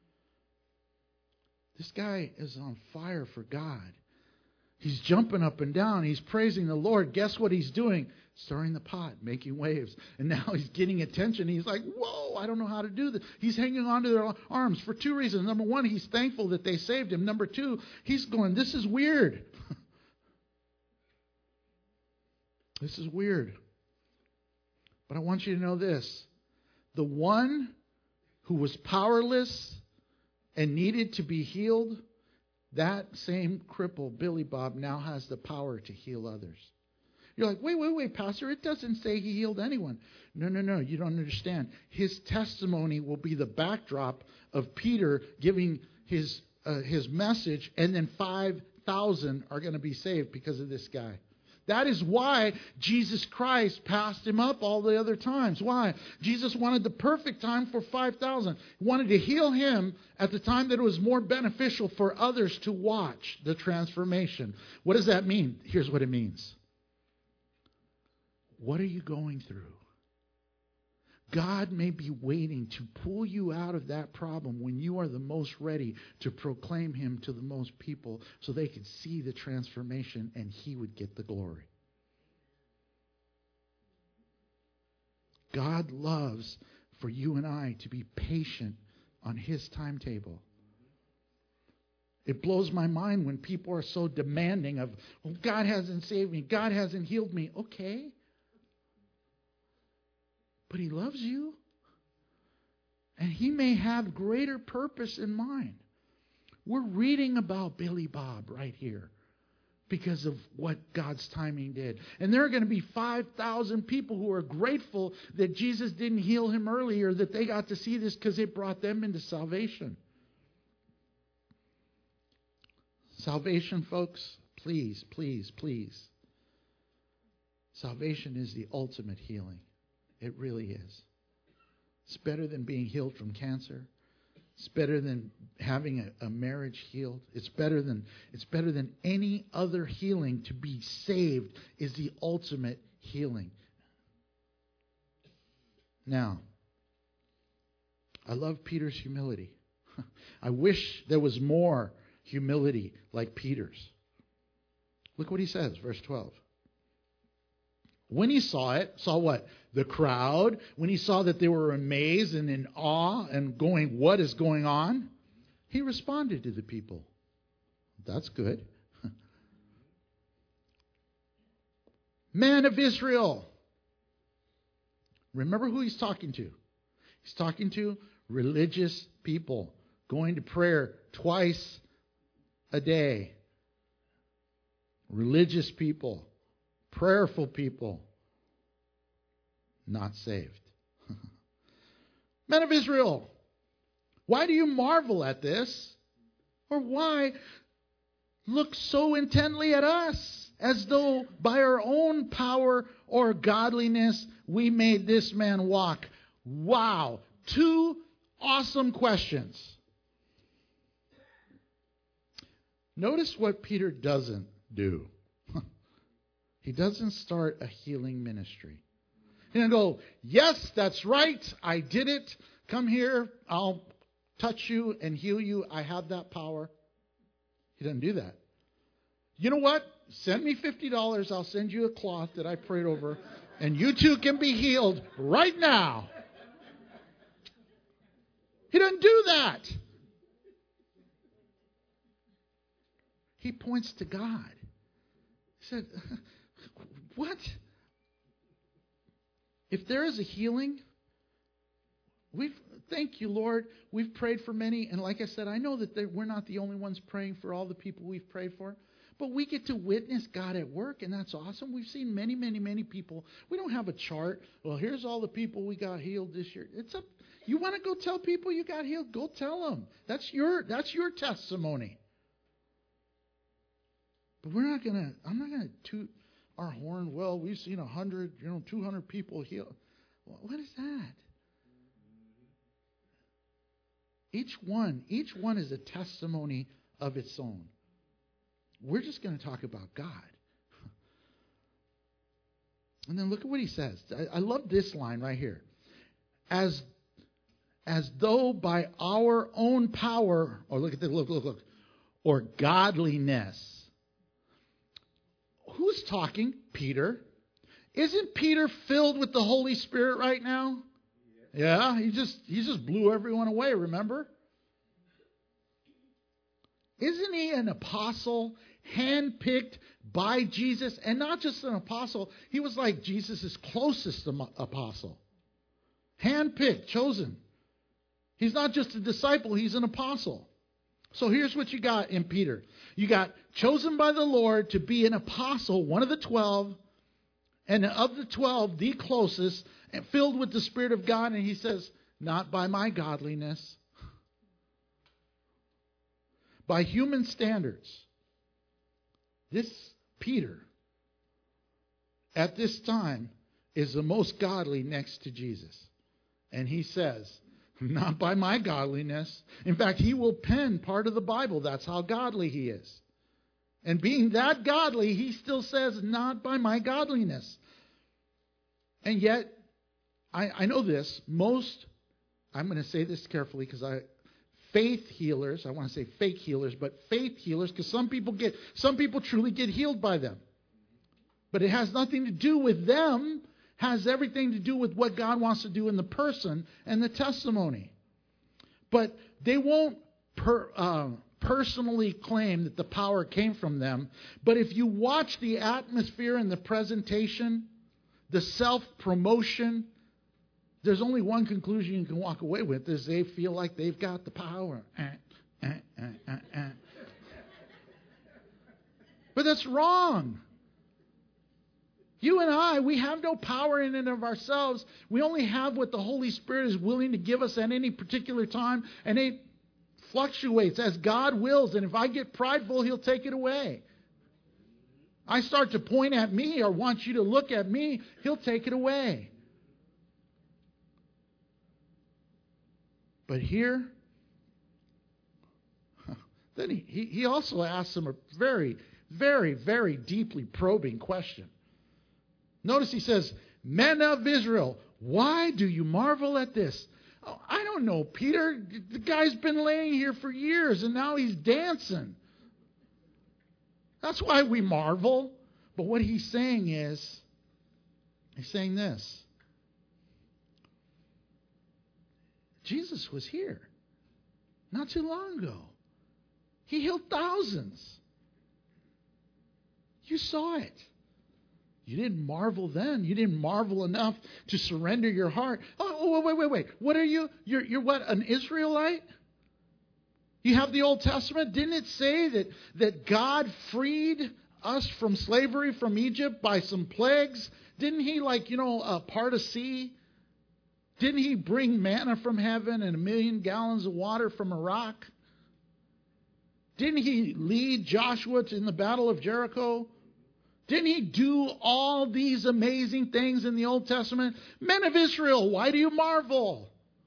Speaker 2: This guy is on fire for God. He's jumping up and down. He's praising the Lord. Guess what he's doing? Stirring the pot, making waves. And now he's getting attention. He's like, whoa, I don't know how to do this. He's hanging on to their arms for two reasons. Number one, he's thankful that they saved him. Number two, he's going, this is weird. This is weird. But I want you to know this. The one who was powerless and needed to be healed, that same cripple, Billy Bob, now has the power to heal others. You're like, wait, wait, wait, Pastor, it doesn't say he healed anyone. No, no, no, you don't understand. His testimony will be the backdrop of Peter giving his uh, his message, and then five thousand are going to be saved because of this guy. That is why Jesus Christ passed him up all the other times. Why? Jesus wanted the perfect time for five thousand. He wanted to heal him at the time that it was more beneficial for others to watch the transformation. What does that mean? Here's what it means. What are you going through? God may be waiting to pull you out of that problem when you are the most ready to proclaim him to the most people so they could see the transformation and he would get the glory. God loves for you and I to be patient on his timetable. It blows my mind when people are so demanding of, oh, God hasn't saved me, God hasn't healed me. Okay. But he loves you. And he may have greater purpose in mind. We're reading about Billy Bob right here because of what God's timing did. And there are going to be five thousand people who are grateful that Jesus didn't heal him earlier, that they got to see this because it brought them into salvation. Salvation, folks, please, please, please. Salvation is the ultimate healing. It really is. It's better than being healed from cancer. It's better than having a, a marriage healed. It's better than it's better than any other healing. To be saved is the ultimate healing. Now, I love Peter's humility. I wish there was more humility like Peter's. Look what he says, verse twelve. When he saw it, saw what? The crowd. When he saw that they were amazed and in awe and going, what is going on? He responded to the people. That's good. Men of Israel. Remember who he's talking to. He's talking to religious people going to prayer twice a day. Religious people. Prayerful people, not saved. Men of Israel, why do you marvel at this? Or why look so intently at us, as though by our own power or godliness we made this man walk? Wow, two awesome questions. Notice what Peter doesn't do. He doesn't start a healing ministry. He doesn't go, yes, that's right, I did it. Come here, I'll touch you and heal you. I have that power. He doesn't do that. You know what? Send me fifty dollars. I'll send you a cloth that I prayed over, and you too can be healed right now. He doesn't do that. He points to God. He said, what? If there is a healing, we've thank you, Lord. We've prayed for many, and like I said, I know that we're not the only ones praying for all the people we've prayed for, but we get to witness God at work, and that's awesome. We've seen many, many, many people. We don't have a chart. Well, here's all the people we got healed this year. It's up. You want to go tell people you got healed? Go tell them. That's your that's your testimony. But we're not gonna. I'm not gonna toot our horn. Well, we've seen a hundred, you know, two hundred people healed. What is that? Each one, each one is a testimony of its own. We're just going to talk about God. And then look at what he says. I, I love this line right here. As, as though by our own power, or look at this, look, look, look, or godliness. Who's talking? Peter. Isn't Peter filled with the Holy Spirit right now? Yeah, he just he just blew everyone away, remember? Isn't he an apostle, handpicked by Jesus? And not just an apostle, he was like Jesus' closest apostle. Handpicked, chosen. He's not just a disciple, he's an apostle. So here's what you got in Peter. You got chosen by the Lord to be an apostle, one of the twelve, And of the twelve, the closest, and filled with the Spirit of God, and he says, not by my godliness, by human standards. This Peter, at this time, is the most godly next to Jesus. And he says, not by my godliness. In fact, he will pen part of the Bible. That's how godly he is. And being that godly, he still says, not by my godliness. And yet, I, I know this, most, I'm going to say this carefully because I, faith healers, I want to say fake healers, but faith healers, because some people get, some people truly get healed by them. But it has nothing to do with them, has everything to do with what God wants to do in the person and the testimony. But they won't per, uh, personally claim that the power came from them. But if you watch the atmosphere and the presentation, the self-promotion, there's only one conclusion you can walk away with, is they feel like they've got the power. Eh, eh, eh, eh, eh. But that's wrong. You and I, we have no power in and of ourselves. We only have what the Holy Spirit is willing to give us at any particular time, and it fluctuates as God wills. And if I get prideful, He'll take it away. I start to point at me or want you to look at me, He'll take it away. But here, then he, he, he also asks them a very, very, very deeply probing question. Notice he says, men of Israel, why do you marvel at this? Oh, I don't know, Peter. The guy's been laying here for years and now he's dancing. That's why we marvel. But what he's saying is, he's saying this. Jesus was here not too long ago. He healed thousands. You saw it. You didn't marvel then. You didn't marvel enough to surrender your heart. Oh, wait, wait, wait. What are you? You're, you're what, an Israelite? You have the Old Testament. Didn't it say that, that God freed us from slavery from Egypt by some plagues? Didn't He, like, you know, uh, part a sea? Didn't He bring manna from heaven and a million gallons of water from a rock? Didn't He lead Joshua in the battle of Jericho? Didn't He do all these amazing things in the Old Testament? Men of Israel, why do you marvel?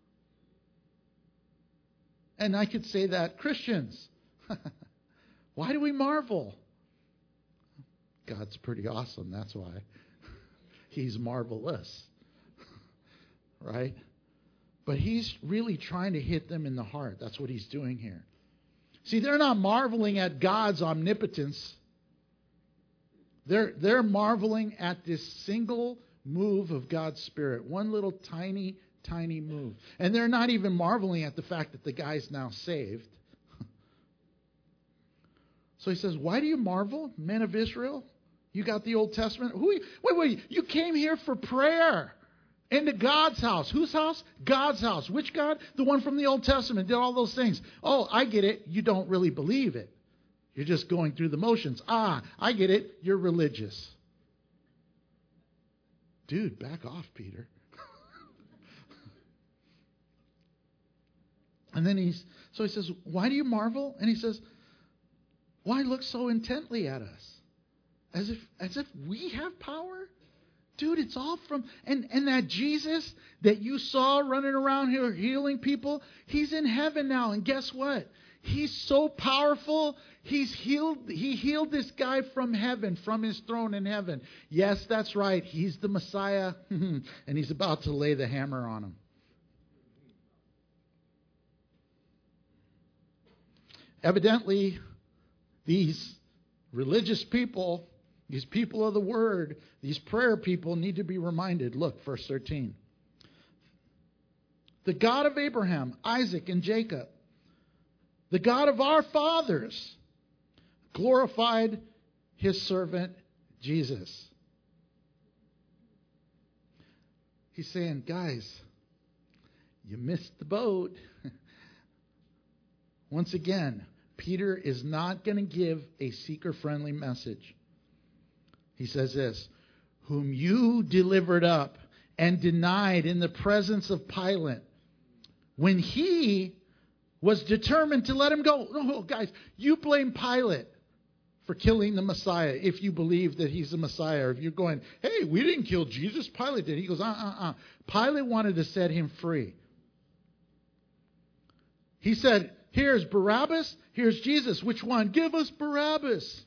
Speaker 2: And I could say that, Christians, why do we marvel? God's pretty awesome, that's why. He's marvelous. Right? But He's really trying to hit them in the heart. That's what He's doing here. See, they're not marveling at God's omnipotence. They're, they're marveling at this single move of God's Spirit. One little tiny, tiny move. And they're not even marveling at the fact that the guy's now saved. So he says, why do you marvel, men of Israel? You got the Old Testament? Who? Wait, wait, you came here for prayer. Into God's house. Whose house? God's house. Which God? The one from the Old Testament. Did all those things. Oh, I get it. You don't really believe it. You're just going through the motions. Ah, I get it. You're religious. Dude, back off, Peter. And then he's, so he says, why do you marvel? And he says, why look so intently at us? As if, as if we have power? Dude, it's all from, and, and that Jesus that you saw running around here healing people, He's in heaven now. And guess what? He's so powerful, he's healed, he healed this guy from heaven, from His throne in heaven. Yes, that's right. He's the Messiah, and He's about to lay the hammer on him. Evidently, these religious people, these people of the Word, these prayer people need to be reminded. Look, verse thirteen. The God of Abraham, Isaac, and Jacob, the God of our fathers, glorified His servant Jesus. He's saying, guys, you missed the boat. Once again, Peter is not going to give a seeker-friendly message. He says this, whom you delivered up and denied in the presence of Pilate, when he was determined to let him go. No, guys, you blame Pilate for killing the Messiah if you believe that he's the Messiah. Or if you're going, hey, we didn't kill Jesus, Pilate did. He goes, uh-uh-uh. Pilate wanted to set him free. He said, here's Barabbas, here's Jesus. Which one? Give us Barabbas.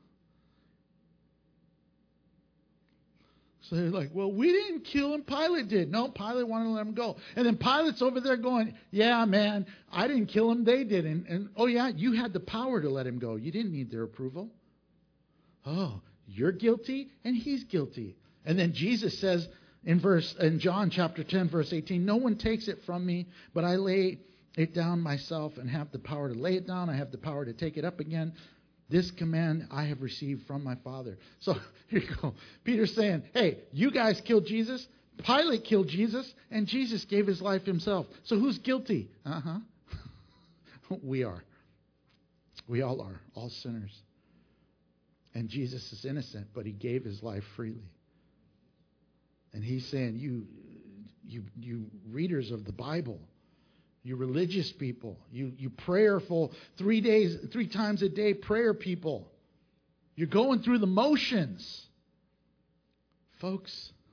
Speaker 2: So they're like, well, we didn't kill him. Pilate did. No, Pilate wanted to let him go. And then Pilate's over there going, yeah, man, I didn't kill him. They did. And, and oh, yeah, you had the power to let him go. You didn't need their approval. Oh, you're guilty and he's guilty. And then Jesus says in verse in John chapter ten, verse eighteen, no one takes it from me, but I lay it down myself and have the power to lay it down. I have the power to take it up again. This command I have received from my Father. So here you go. Peter's saying, hey, you guys killed Jesus. Pilate killed Jesus. And Jesus gave his life himself. So who's guilty? Uh-huh. We are. We all are. All sinners. And Jesus is innocent, but he gave his life freely. And he's saying, you, you, you readers of the Bible, you religious people, you, you prayerful, three days, three times a day prayer people. You're going through the motions. Folks,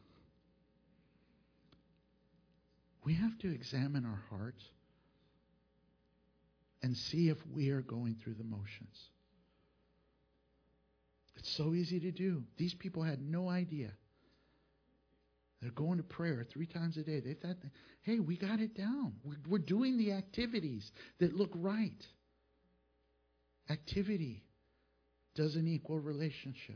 Speaker 2: we have to examine our hearts and see if we are going through the motions. It's so easy to do. These people had no idea. They're going to prayer three times a day. They thought, hey, we got it down. We're doing the activities that look right. Activity doesn't equal relationship.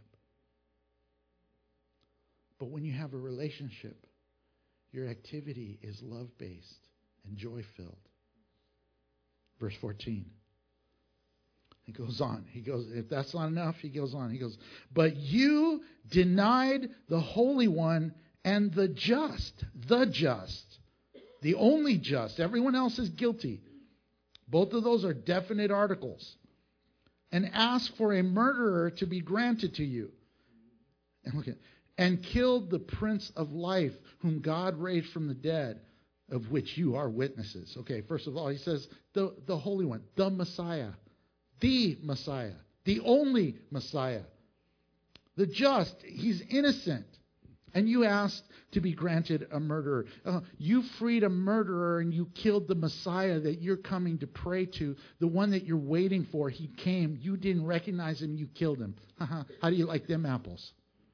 Speaker 2: But when you have a relationship, your activity is love-based and joy-filled. Verse fourteen. He goes on. He goes, if that's not enough, he goes on. He goes, but you denied the Holy One and the just, the just, the only just. Everyone else is guilty. Both of those are definite articles. And ask for a murderer to be granted to you. And look at, and killed the Prince of Life, whom God raised from the dead, of which you are witnesses. Okay, first of all, he says the, the Holy One, the Messiah, the Messiah, the only Messiah, the just. He's innocent. And you asked to be granted a murderer. Uh, you freed a murderer and you killed the Messiah that you're coming to pray to, the one that you're waiting for. He came. You didn't recognize him. You killed him. How do you like them apples?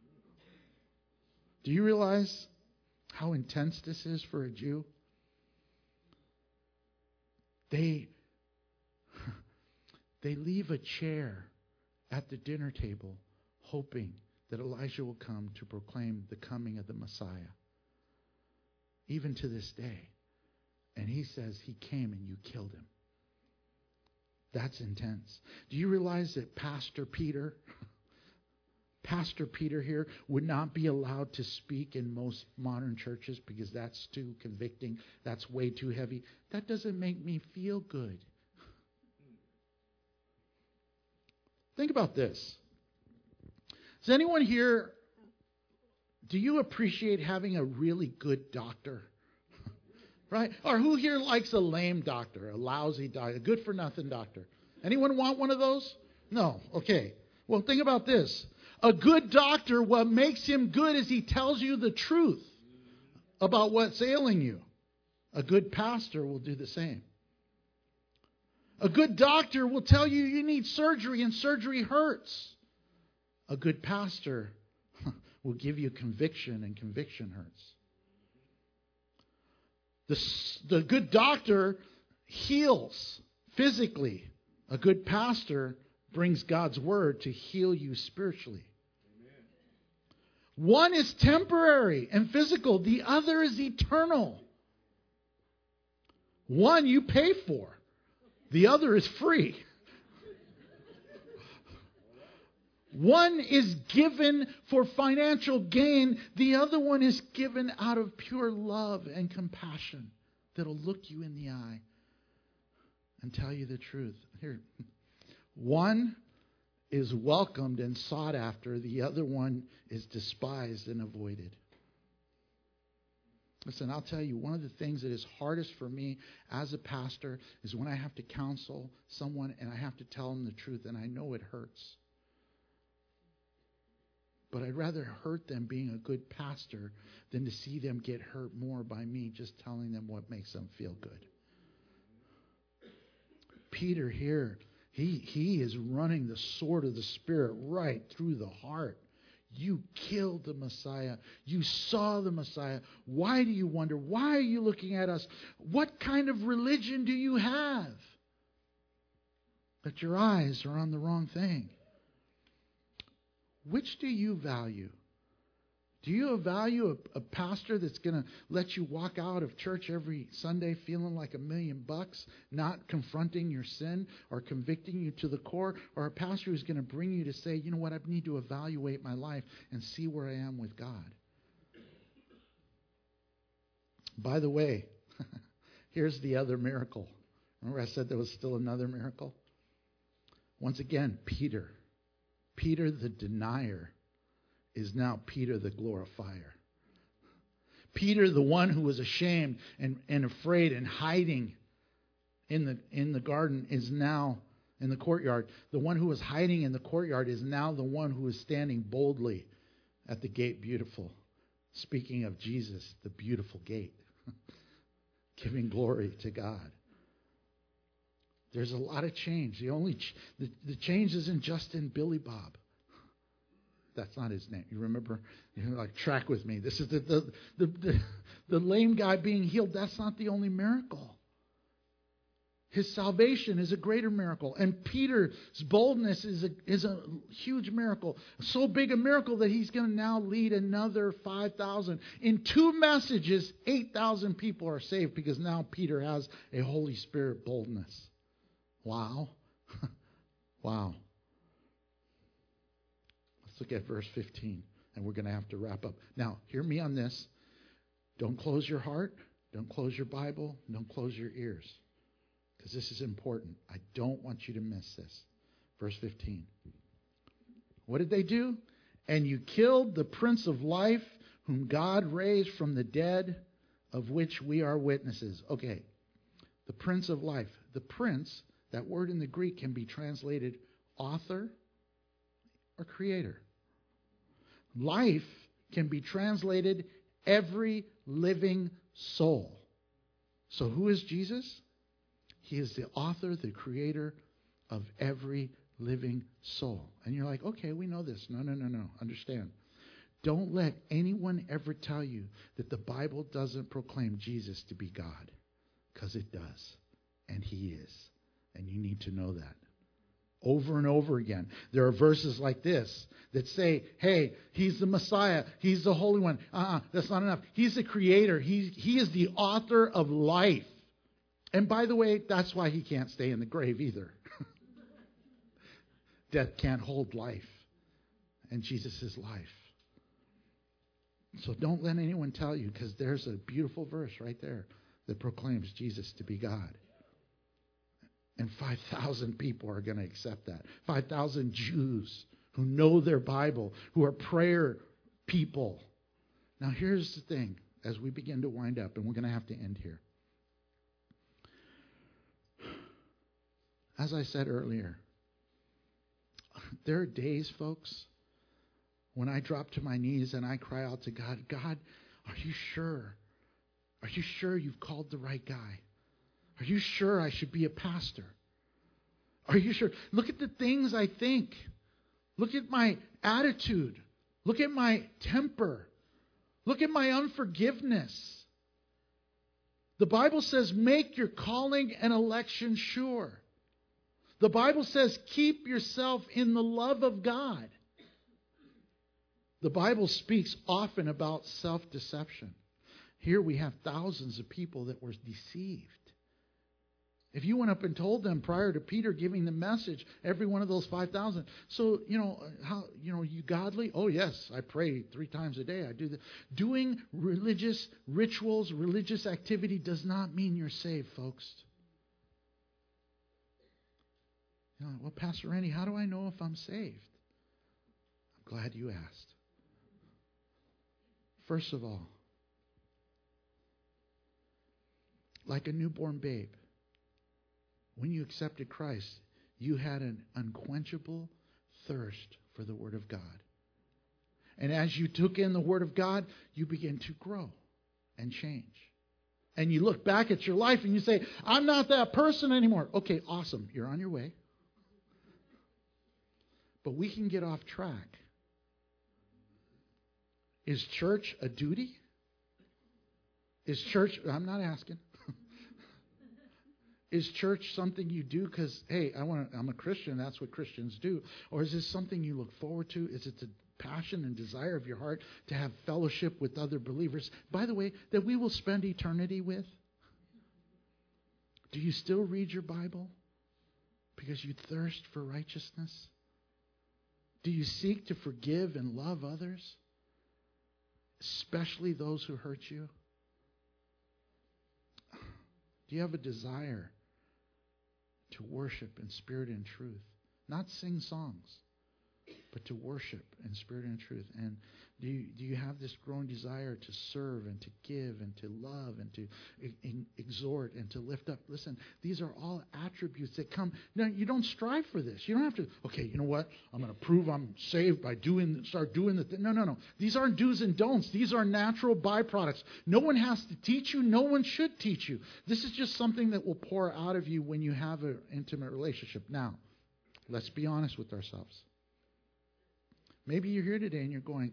Speaker 2: Do you realize how intense this is for a Jew? They, they leave a chair at the dinner table hoping that Elijah will come to proclaim the coming of the Messiah. Even to this day. And he says he came and you killed him. That's intense. Do you realize that Pastor Peter, Pastor Peter here, would not be allowed to speak in most modern churches because that's too convicting. That's way too heavy. That doesn't make me feel good. Think about this. Does anyone here, do you appreciate having a really good doctor? Right? Or who here likes a lame doctor, a lousy doctor, a good-for-nothing doctor? Anyone want one of those? No. Okay. Well, think about this. A good doctor, what makes him good is he tells you the truth about what's ailing you. A good pastor will do the same. A good doctor will tell you you need surgery and surgery hurts. A good pastor will give you conviction, and conviction hurts. The, the good doctor heals physically. A good pastor brings God's word to heal you spiritually. Amen. One is temporary and physical. The other is eternal. One you pay for. The other is free. One is given for financial gain. The other one is given out of pure love and compassion that'll look you in the eye and tell you the truth. Here, one is welcomed and sought after. The other one is despised and avoided. Listen, I'll tell you, one of the things that is hardest for me as a pastor is when I have to counsel someone and I have to tell them the truth, and I know it hurts. But I'd rather hurt them being a good pastor than to see them get hurt more by me just telling them what makes them feel good. Peter here, he, he is running the sword of the Spirit right through the heart. You killed the Messiah. You saw the Messiah. Why do you wonder? Why are you looking at us? What kind of religion do you have? But your eyes are on the wrong thing. Which do you value? Do you value a, a pastor that's going to let you walk out of church every Sunday feeling like a million bucks, not confronting your sin or convicting you to the core, or a pastor who's going to bring you to say, you know what, I need to evaluate my life and see where I am with God? By the way, here's the other miracle. Remember I said there was still another miracle? Once again, Peter. Peter the denier is now Peter the glorifier. Peter, the one who was ashamed and, and afraid and hiding in the in the garden, is now in the courtyard. The one who was hiding in the courtyard is now the one who is standing boldly at the gate beautiful. Speaking of Jesus, the beautiful gate. Giving glory to God. There's a lot of change. The only ch- the, the change isn't just in Billy Bob. That's not his name. You remember? You know, like, track with me. This is the the, the the the lame guy being healed. That's not the only miracle. His salvation is a greater miracle. And Peter's boldness is a, is a huge miracle. So big a miracle that he's going to now lead another five thousand. In two messages, eight thousand people are saved because now Peter has a Holy Spirit boldness. Wow. Wow. Let's look at verse fifteen, and we're going to have to wrap up. Now, hear me on this. Don't close your heart. Don't close your Bible. Don't close your ears. Because this is important. I don't want you to miss this. Verse fifteen. What did they do? And you killed the Prince of Life, whom God raised from the dead, of which we are witnesses. Okay. The Prince of Life. The Prince, that word in the Greek can be translated author or creator. Life can be translated every living soul. So who is Jesus? He is the author, the creator of every living soul. And you're like, okay, we know this. No, no, no, no. Understand. Don't let anyone ever tell you that the Bible doesn't proclaim Jesus to be God. Because it does. And He is. And you need to know that. Over and over again. There are verses like this that say, hey, He's the Messiah. He's the Holy One. Uh-uh, that's not enough. He's the Creator. He, he is the author of life. And by the way, that's why He can't stay in the grave either. Death can't hold life. And Jesus is life. So don't let anyone tell you, because there's a beautiful verse right there that proclaims Jesus to be God. And five thousand people are going to accept that. five thousand Jews who know their Bible, who are prayer people. Now here's the thing, as we begin to wind up, and we're going to have to end here. As I said earlier, there are days, folks, when I drop to my knees and I cry out to God, God, are you sure? Are you sure you've called the right guy? Are you sure I should be a pastor? Are you sure? Look at the things I think. Look at my attitude. Look at my temper. Look at my unforgiveness. The Bible says, make your calling and election sure. The Bible says, keep yourself in the love of God. The Bible speaks often about self-deception. Here we have thousands of people that were deceived. If you went up and told them prior to Peter giving the message, every one of those five thousand, so, you know, how, you know, you godly? Oh, yes, I pray three times a day. I do that. Doing religious rituals, religious activity does not mean you're saved, folks. You know, well, Pastor Randy, how do I know if I'm saved? I'm glad you asked. First of all, like a newborn babe, when you accepted Christ, you had an unquenchable thirst for the Word of God. And as you took in the Word of God, you begin to grow and change. And you look back at your life and you say, I'm not that person anymore. Okay, awesome. You're on your way. But we can get off track. Is church a duty? Is church, I'm not asking. Is church something you do because, hey, I want to, I'm a Christian, that's what Christians do? Or is this something you look forward to? Is it the passion and desire of your heart to have fellowship with other believers, by the way, that we will spend eternity with? Do you still read your Bible because you thirst for righteousness? Do you seek to forgive and love others, especially those who hurt you? Do you have a desire to worship in spirit and truth? Not sing songs, but to worship in spirit and truth. And do you, do you have this growing desire to serve and to give and to love and to e- exhort and to lift up? Listen, these are all attributes that come. Now, you don't strive for this. You don't have to, okay, you know what? I'm going to prove I'm saved by doing, start doing the thing. No, no, no. These aren't do's and don'ts. These are natural byproducts. No one has to teach you. No one should teach you. This is just something that will pour out of you when you have an intimate relationship. Now, let's be honest with ourselves. Maybe you're here today and you're going,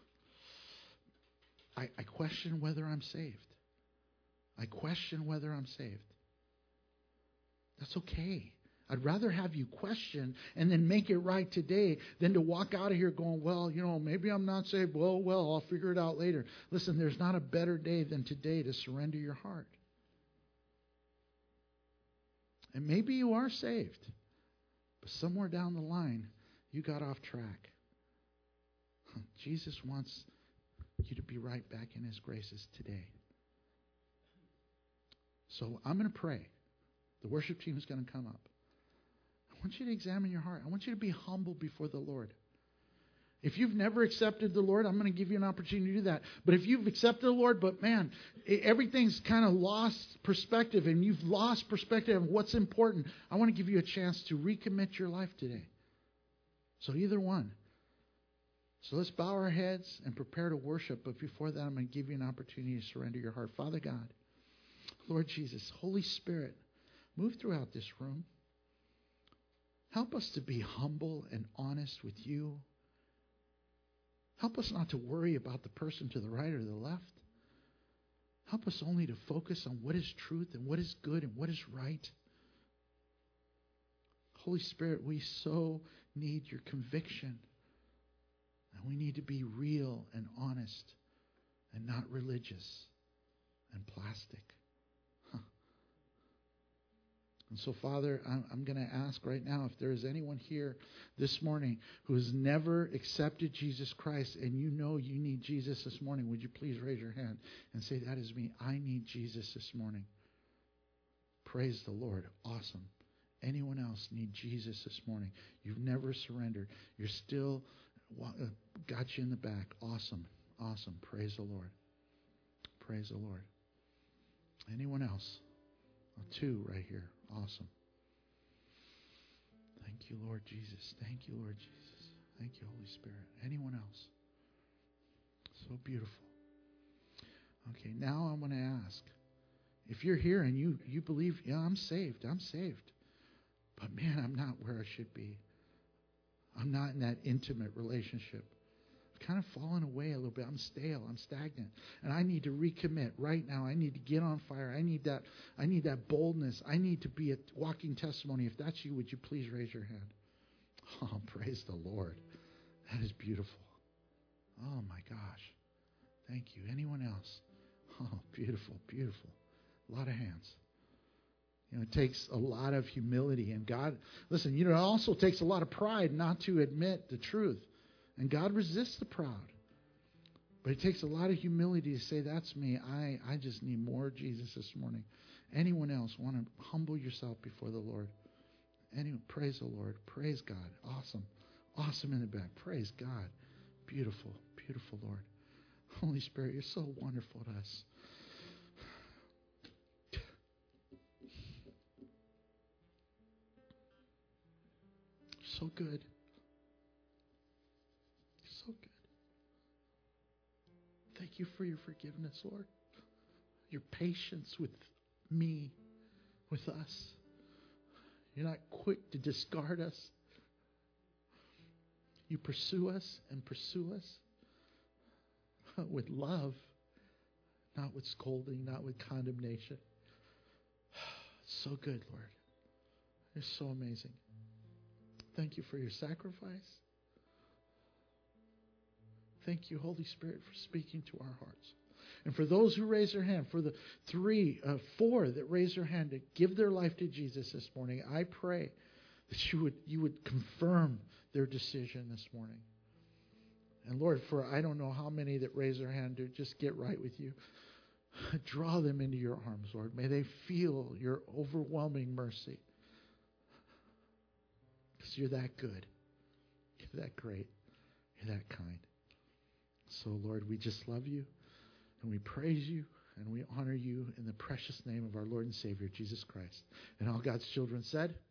Speaker 2: I, I question whether I'm saved. I question whether I'm saved. That's okay. I'd rather have you question and then make it right today than to walk out of here going, well, you know, maybe I'm not saved. Well, well, I'll figure it out later. Listen, there's not a better day than today to surrender your heart. And maybe you are saved, but somewhere down the line, you got off track. Jesus wants you to be right back in His graces today. So I'm going to pray. The worship team is going to come up. I want you to examine your heart. I want you to be humble before the Lord. If you've never accepted the Lord, I'm going to give you an opportunity to do that. But if you've accepted the Lord, but man, everything's kind of lost perspective and you've lost perspective of what's important, I want to give you a chance to recommit your life today. So either one. So let's bow our heads and prepare to worship. But before that, I'm going to give you an opportunity to surrender your heart. Father God, Lord Jesus, Holy Spirit, move throughout this room. Help us to be humble and honest with you. Help us not to worry about the person to the right or the left. Help us only to focus on what is truth and what is good and what is right. Holy Spirit, we so need your conviction. And we need to be real and honest and not religious and plastic. Huh. And so, Father, I'm, I'm going to ask right now if there is anyone here this morning who has never accepted Jesus Christ and you know you need Jesus this morning, would you please raise your hand and say, that is me. I need Jesus this morning. Praise the Lord. Awesome. Anyone else need Jesus this morning? You've never surrendered. You're still... got you in the back. Awesome. Awesome. Praise the Lord. Praise the Lord. Anyone else? Oh, two right here. Awesome. Thank you, Lord Jesus. Thank you, Lord Jesus. Thank you, Holy Spirit. Anyone else? So beautiful. Okay, now I'm going to ask. If you're here and you, you believe, yeah, I'm saved. I'm saved. But man, I'm not where I should be. I'm not in that intimate relationship. I've kind of fallen away a little bit. I'm stale. I'm stagnant. And I need to recommit right now. I need to get on fire. I need that, I need that boldness. I need to be a walking testimony. If that's you, would you please raise your hand? Oh, praise the Lord. That is beautiful. Oh, my gosh. Thank you. Anyone else? Oh, beautiful, beautiful. A lot of hands. You know, it takes a lot of humility. And God, listen, you know, it also takes a lot of pride not to admit the truth. And God resists the proud. But it takes a lot of humility to say, that's me. I, I just need more Jesus this morning. Anyone else want to humble yourself before the Lord Anyway, praise the Lord. Praise God. Awesome. Awesome in the back. Praise God. Beautiful. Beautiful, Lord. Holy Spirit, you're so wonderful to us. So good. So good. Thank you for your forgiveness, Lord. Your patience with me, with us. You're not quick to discard us. You pursue us and pursue us with love, not with scolding, not with condemnation. So good, Lord. You're so amazing. Thank you for your sacrifice. Thank you, Holy Spirit, for speaking to our hearts. And for those who raise their hand, for the three, uh, four that raise their hand to give their life to Jesus this morning, I pray that you would you would confirm their decision this morning. And Lord, for I don't know how many that raise their hand to just get right with you, draw them into your arms, Lord. May they feel your overwhelming mercy. Because you're that good. You're that great. You're that kind. So, Lord, we just love you. And we praise you and we honor you in the precious name of our Lord and Savior, Jesus Christ. And all God's children said...